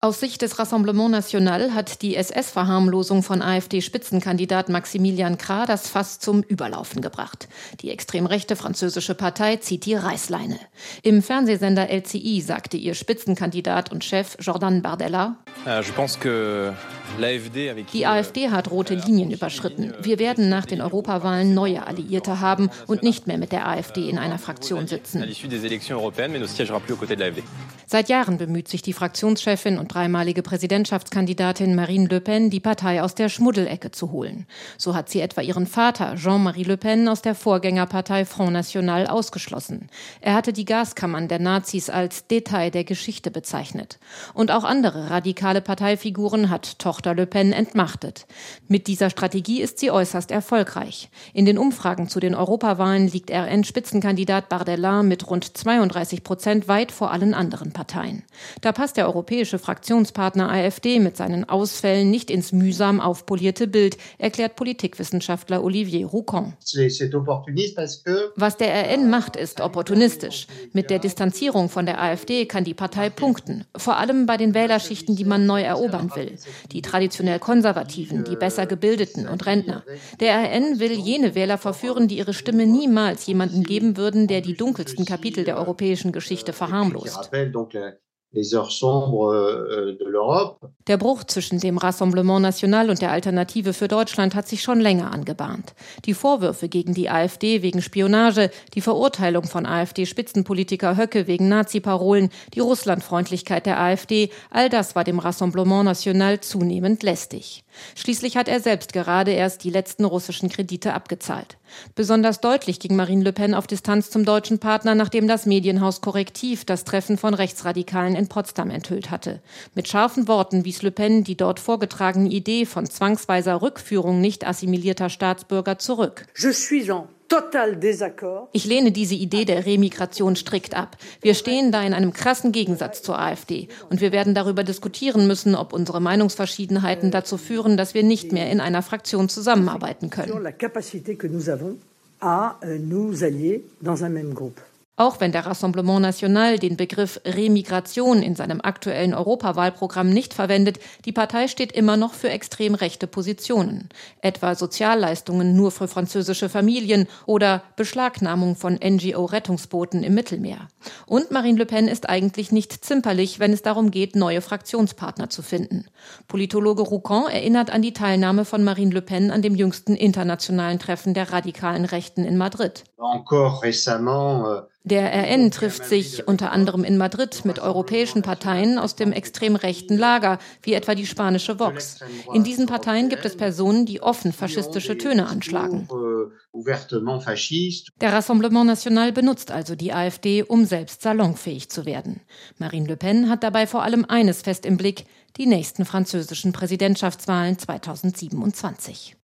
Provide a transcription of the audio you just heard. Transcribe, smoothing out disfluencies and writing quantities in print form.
Aus Sicht des Rassemblement National hat die SS-Verharmlosung von AfD-Spitzenkandidat Maximilian Krah das Fass zum Überlaufen gebracht. Die extrem rechte französische Partei zieht die Reißleine. Im Fernsehsender LCI sagte ihr Spitzenkandidat und Chef Jordan Bardella: Die AfD hat rote Linien überschritten. Wir werden nach den Europawahlen neue Alliierte haben und nicht mehr mit der AfD in einer Fraktion sitzen. Seit Jahren bemüht sich die Fraktionschefin und dreimalige Präsidentschaftskandidatin Marine Le Pen, die Partei aus der Schmuddelecke zu holen. So hat sie etwa ihren Vater Jean-Marie Le Pen aus der Vorgängerpartei Front National ausgeschlossen. Er hatte die Gaskammern der Nazis als Detail der Geschichte bezeichnet. Und auch andere radikale Parteifiguren hat Tochter Le Pen entmachtet. Mit dieser Strategie ist sie äußerst erfolgreich. In den Umfragen zu den Europawahlen liegt RN-Spitzenkandidat Bardella mit rund 32% weit vor allen anderen Parteien. Da passt der europäische Fraktionspartner AfD mit seinen Ausfällen nicht ins mühsam aufpolierte Bild, erklärt Politikwissenschaftler Olivier Roucon. Was der RN macht, ist opportunistisch. Mit der Distanzierung von der AfD kann die Partei punkten. Vor allem bei den Wählerschichten, die man neu erobern will. Die traditionell Konservativen, die besser Gebildeten und Rentner. Der RN will jene Wähler verführen, die ihre Stimme niemals jemandem geben würden, der die dunkelsten Kapitel der europäischen Geschichte verharmlost. Der Bruch zwischen dem Rassemblement National und der Alternative für Deutschland hat sich schon länger angebahnt. Die Vorwürfe gegen die AfD wegen Spionage, die Verurteilung von AfD-Spitzenpolitiker Höcke wegen Nazi-Parolen, die Russlandfreundlichkeit der AfD, all das war dem Rassemblement National zunehmend lästig. Schließlich hat er selbst gerade erst die letzten russischen Kredite abgezahlt. Besonders deutlich ging Marine Le Pen auf Distanz zum deutschen Partner, nachdem das Medienhaus Correctiv das Treffen von Rechtsradikalen in Potsdam enthüllt hatte. Mit scharfen Worten wies Le Pen die dort vorgetragene Idee von zwangsweiser Rückführung nicht assimilierter Staatsbürger zurück. Ich lehne diese Idee der Remigration strikt ab. Wir stehen da in einem krassen Gegensatz zur AfD. Und wir werden darüber diskutieren müssen, ob unsere Meinungsverschiedenheiten dazu führen, dass wir nicht mehr in einer Fraktion zusammenarbeiten können. Auch wenn der Rassemblement National den Begriff Remigration in seinem aktuellen Europawahlprogramm nicht verwendet, die Partei steht immer noch für extrem rechte Positionen. Etwa Sozialleistungen nur für französische Familien oder Beschlagnahmung von NGO-Rettungsbooten im Mittelmeer. Und Marine Le Pen ist eigentlich nicht zimperlich, wenn es darum geht, neue Fraktionspartner zu finden. Politologe Roucon erinnert an die Teilnahme von Marine Le Pen an dem jüngsten internationalen Treffen der radikalen Rechten in Madrid. Der RN trifft sich unter anderem in Madrid mit europäischen Parteien aus dem extrem rechten Lager, wie etwa die spanische Vox. In diesen Parteien gibt es Personen, die offen faschistische Töne anschlagen. Der Rassemblement National benutzt also die AfD, um selbst salonfähig zu werden. Marine Le Pen hat dabei vor allem eines fest im Blick: die nächsten französischen Präsidentschaftswahlen 2027.